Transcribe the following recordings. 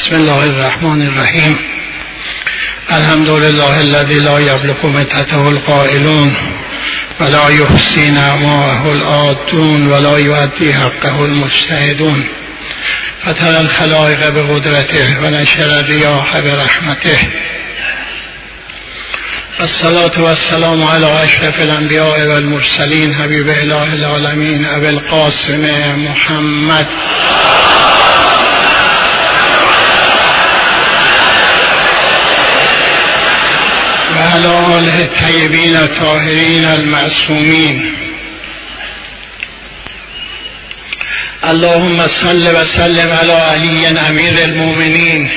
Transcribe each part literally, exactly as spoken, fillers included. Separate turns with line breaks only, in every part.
بسم الله الرحمن الرحیم. الحمد لله الذي لا يبلغ مدته القائلون ولا يحصي نعماءه العادون ولا يؤدي حقه المجتهدون فترى الخلائق بقدرته ونشر الرياح برحمته. الصلاة والسلام على أشرف الأنبياء والمرسلين حبيب إله العالمين أبي القاسم محمد وعلى آله الطيبين الطاهرين المعصومين. اللهم صل وسلم على علي أمير المؤمنين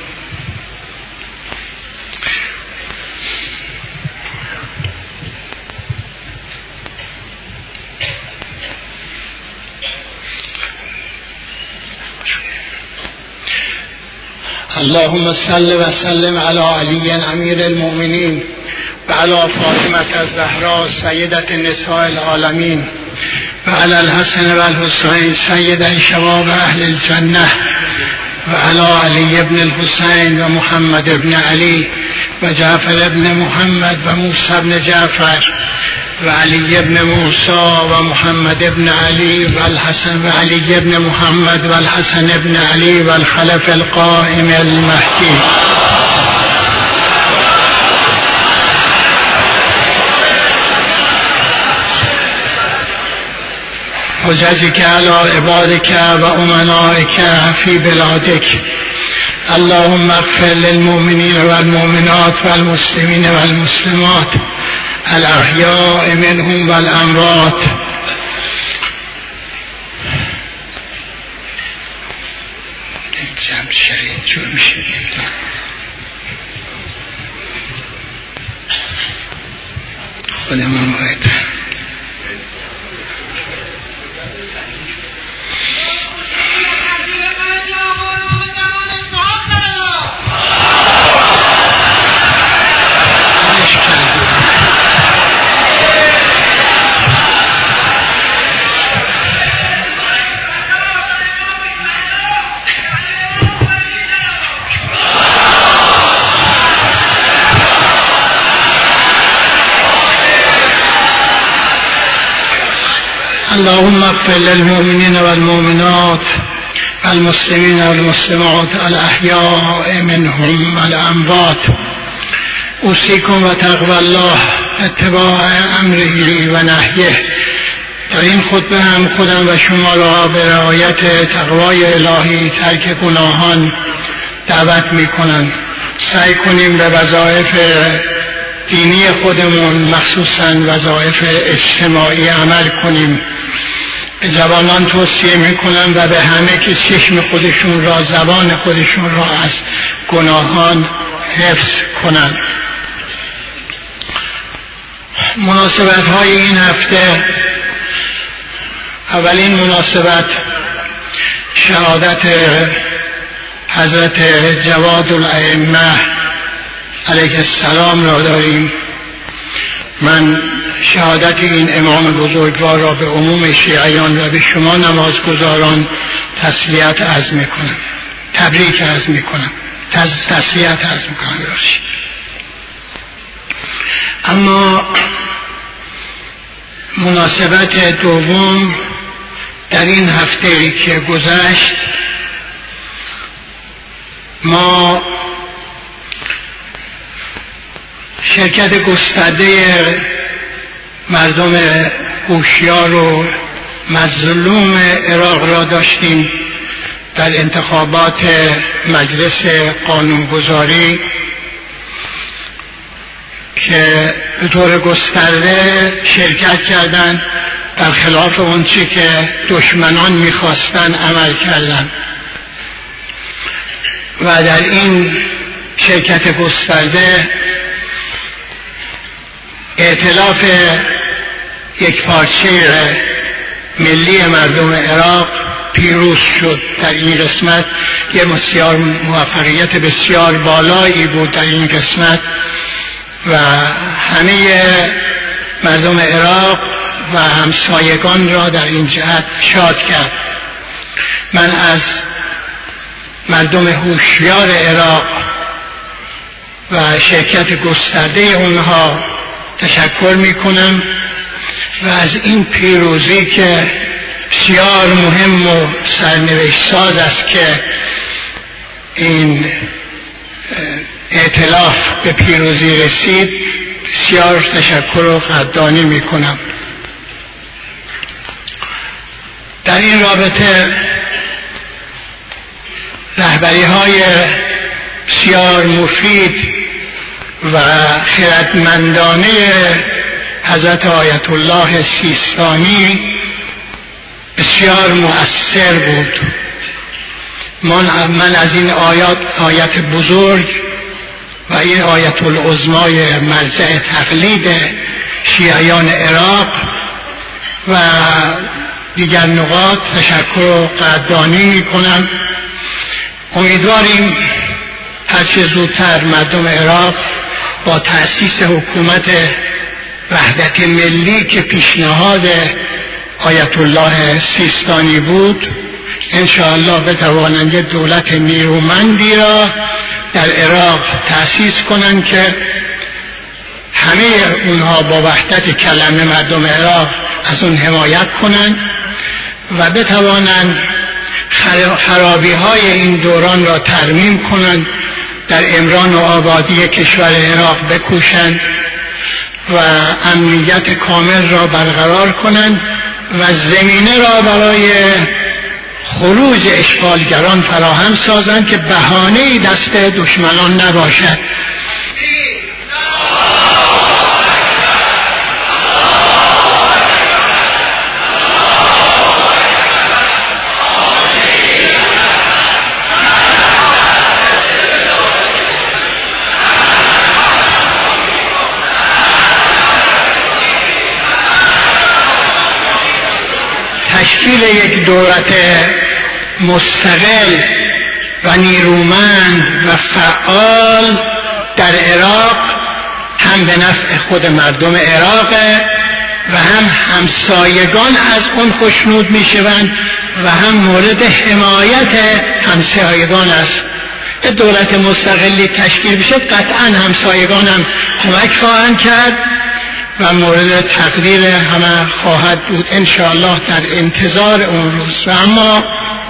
اللهم صل وسلم على علي أمير المؤمنين وعلى فاطمة الزهراء سيدة نساء العالمين وعلى الحسن والحسين سيد شباب أهل الجنة وعلى علي بن الحسين ومحمد بن علي وجعفر بن محمد وموسى بن جعفر وعلي بن موسى ومحمد بن علي والحسن وعلي بن محمد والحسن بن علي والخلف القائم المهدي. حججك على عبادك وأمنائك في بلادك. اللهم اغفر للمؤمنين والمؤمنات والمسلمين والمسلمات الأحياء منهم والأموات. خودمان باید اللهم اغفر للمؤمنين والمؤمنات والمسلمين والمسلمات الأحياء منهم والأموات. اوصیکم و تقوی الله اتباع امره و نهیه. در این خطبه هم خودم و شما را به رعایت تقوای الهی، ترک گناهان دعوت می کنم. سعی کنیم به وظایف دینی خودمون، مخصوصاً وظایف اجتماعی عمل کنیم. به جوانان توصیه میکنم و به همه که چشم خودشون را، زبان خودشون را از گناهان حفظ کنند. مناسبت های این هفته: اولین مناسبت شهادت حضرت جواد الائمه علیه السلام را داریم. من شهادت این امام بزرگوار را به عموم شیعیان و به شما نمازگزاران تسلیت عرض میکنم، تبریک عرض میکنم، تسلیت عرض میکنم. اما مناسبت دوم در این هفته که گذشت، ما شرکت گسترده مردم هوشیار و مظلوم عراق را داشتیم در انتخابات مجلس قانونگذاری که به طور گسترده شرکت کردند، در خلاف اون چی که دشمنان میخواستن عمل کردند. و در این شرکت گسترده ائتلاف یک پارچه ملی مردم عراق پیروز شد. در این قسمت یه بسیار موفقیت بسیار بالایی بود در این قسمت و همه مردم عراق و همسایگان را در این جهت شاد کرد. من از مردم هوشیار عراق و شرکت گسترده اونها تشکر میکنم و از این پیروزی که بسیار مهم و سرنوشت ساز است که این ائتلاف به پیروزی رسید بسیار تشکر و قدردانی میکنم. در این رابطه رهبری های بسیار مفید و خردمندانه حضرت آیت الله سیستانی بسیار مؤثر بود. من, من از این آیات آیت بزرگ و این آیت العظمای مرجع تقلید شیعیان عراق و دیگر نقاط تشکر و قدردانی می کنم. امیدواریم هرچه زودتر مردم عراق با تأسیس حکومت وحدت ملی که پیشنهاد آیت الله سیستانی بود انشاءالله بتوانند یک دولت نیرومندی را در عراق تأسیس کنند که همه اونها با وحدت کلمه مردم عراق از اون حمایت کنند و بتوانند خرابی های این دوران را ترمیم کنند، در امران و آبادی کشور عراق بکوشند و امنیت کامل را برقرار کنند و زمینه را برای خروج اشغالگران فراهم سازند که بهانه‌ای دست دشمنان نباشد. تشکیل یک دولت مستقل و نیرومند و فعال در عراق هم به نفع خود مردم عراق و هم همسایگان از اون خوشنود می شوند و هم مورد حمایت همسایگان است. دولت مستقلی تشکیل بشه قطعا همسایگان هم کمک خواهند کرد و مورد تقدیر همه خواهد بود انشاءالله در انتظار اون روز. و اما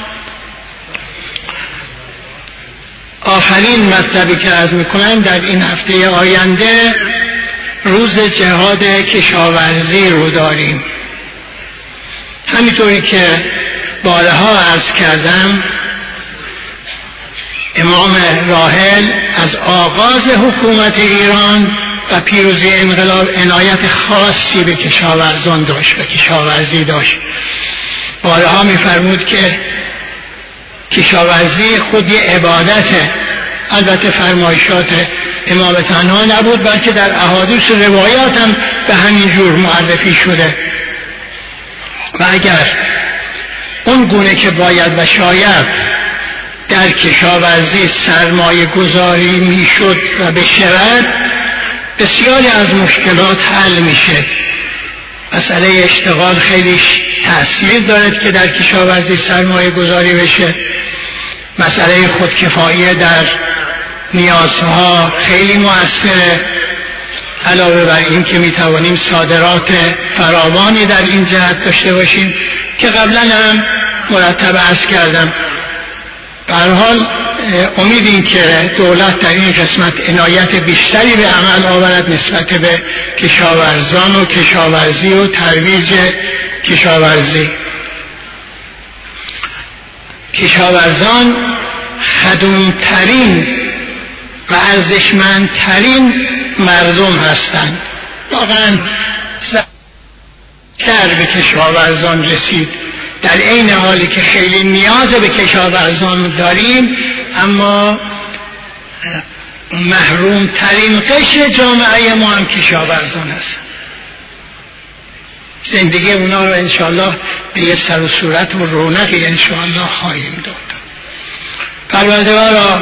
آخرین مطلبی که عرض میکنم در این هفته آینده روز جهاد کشاورزی رو داریم. همینطوری که بارها عرض کردم امام راحل از آغاز حکومت ایران و پیروزی انقلاب عنایت خاصی به کشاورزان داشت و کشاورزی داشت. بارها می‌فرمود که کشاورزی خود یه عبادته. البته فرمایشات امام تنها نبود بلکه در احادیث و روایات هم به همین جور معرفی شده و اگر اون گونه که باید و شاید در کشاورزی سرمایه گذاری میشد و بشود بسیاری از مشکلات حل میشه. مسئله اشتغال خیلی تأثیر دارد که در کشاورزی سرمایه گذاری بشه. مسئله خودکفایی در نیازها خیلی مؤثره. علاوه بر این که میتوانیم صادرات فراوانی در این جهت داشته باشیم که قبلا هم مرتب عرض کردم. به هر حال امید این که دولت در این قسمت عنایت بیشتری به عمل آورد نسبت به کشاورزان و کشاورزی و ترویج کشاورزی. کشاورزان خدومترین و ارزشمندترین مردم هستند. واقعا زر به کشاورزان رسید در این حالی که خیلی نیاز به کشاورزان داریم اما محروم ترین قشر جامعه ما هم کشاورزان هست. زندگی اونا رو انشاءالله به یه سر و صورت و رونقی انشاءالله خواهیم داد. پروردگارا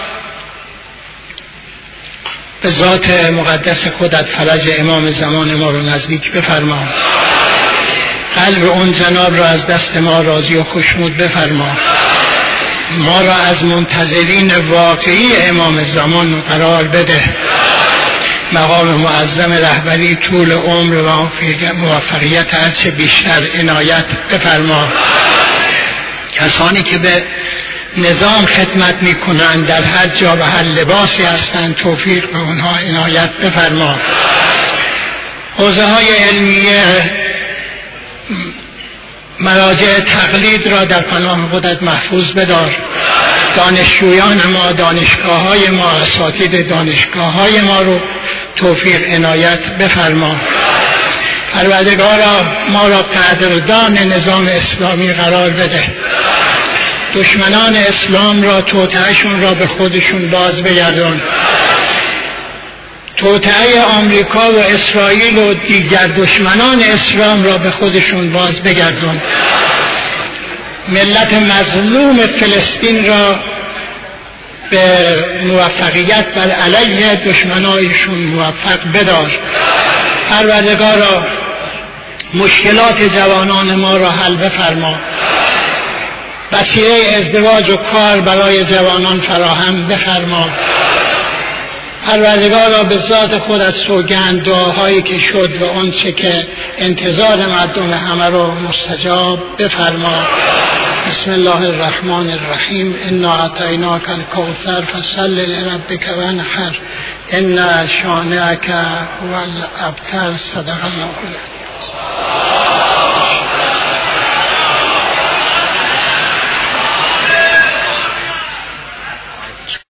به ذات مقدس خودت فرج امام زمان ما رو نزدیک بفرما. قلب اون جناب را از دست ما راضی و خوشنود بفرما. ما را از منتظرین واقعی امام زمان قرار بده. مقام معظم رهبری طول عمر و موفقیت هرچه بیشتر عنایت بفرما. کسانی که به نظام خدمت می کنند در هر جا و هر لباسی هستند توفیق به اونها عنایت بفرما. حوزه های علمیه مراجع تقلید را در پناه خودت محفوظ بدار. دانشجویان ما، دانشگاه های ما، اساتید دانشگاه های ما رو توفیق عنایت بفرما. پروردگارا ما را قدردان نظام اسلامی قرار بده. دشمنان اسلام را، توطئه‌شون را به خودشون باز بگردان. توطئه آمریکا و اسرائیل و دیگر دشمنان اسلام را به خودشون باز بگردان. ملت مظلوم فلسطین را به موفقیت بر علیه دشمنانشون موفق بدار. پروردگارا مشکلات جوانان ما را حل بفرما. وسیله ازدواج و کار برای جوانان فراهم بفرما. پروردگارا به ذات خودت سوگند دعاهایی که شد و آنچه که انتظار مردم همه را مستجاب بفرما. بسم الله الرحمن الرحیم. انا اعطیناک الکوثر فصل لربک وانحر ان شانئک هو الابتر. صدق الله العظیم.